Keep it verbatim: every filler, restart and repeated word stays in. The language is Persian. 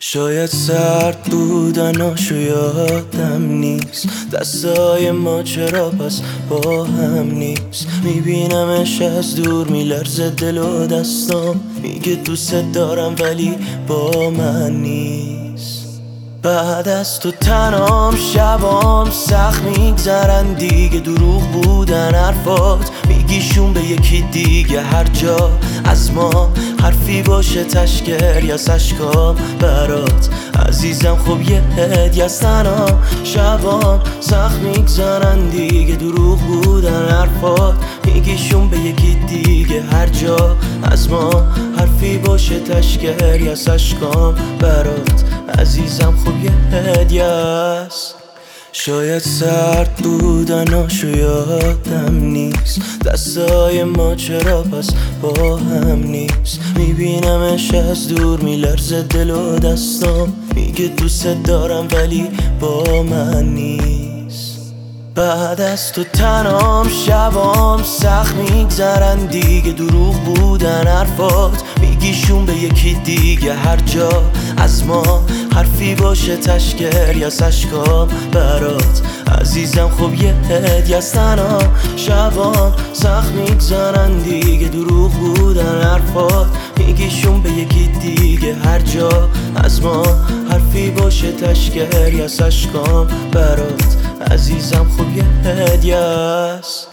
شاید سرد بودن آشو یادم نیست، دستای ما چرا پس با هم نیست. میبینمش از دور میلرزه دل و دستام، میگه دوست دارم ولی با من نیست. بعد از تو تنام شبام سخت میگذرن دیگه، دروغ بودن حرفات، میگیشون به یکی دیگه. هر جا از ما حرفی باشه تشکر یا سشکام برات عزیزم، خب یه هدیه است. تنام شبام سخت میگذرن دیگه، دروغ بودن حرفات، میگیشون به یکی دیگه. هر جا از ما حرفی باشه تشکر یا سشکام برات عزیزم، خب یه هدیه است. شاید سرد بودن آشو یادم نیست، دستای ما چرا پس با هم نیست. میبینمش از دور میلرزه دل و دستام، میگه دوست دارم ولی با من نیست. بعد از تو تنام شبام سخت میگذرن دیگه، دروغ بودن حرفات، میگیشون به یکی دیگه. هر جا از ما حرفی باشه تشکر یا سشکام برات عزیزم، خب یه هدیه است. تنام شبام سخت میگذرن دیگه، دروغ بودن حرفات، میگیشون به یکی دیگه. هر جا از ما حرفی باشه تشکر یا سشکام برات عزیزم، خب یه هدیه است.